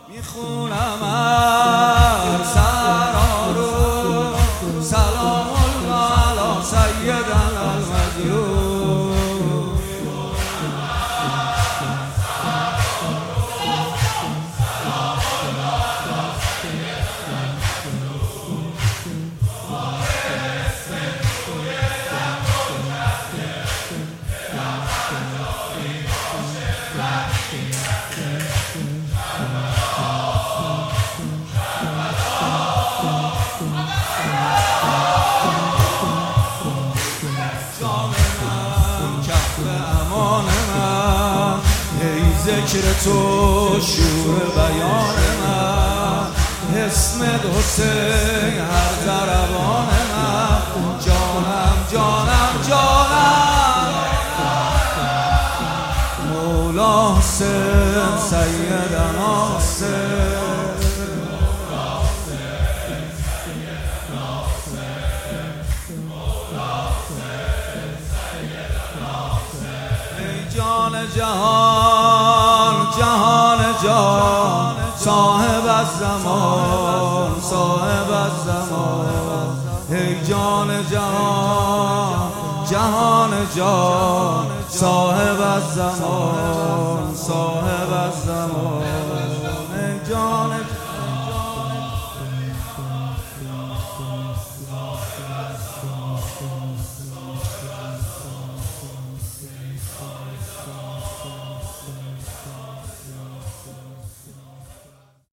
میخونم از سرارو سلام الله علی سیدنا المجروح. ذکر تو شور بیان من، اسمت حسین هر ضربان من. جانم جانم جانم مولا حسین سیدنا حسین. ای جان جهان جهان جان صاحب الزمان صاحب الزمان. ای جان جهان جهان جان صاحب الزمان صاحب الزمان. ای جان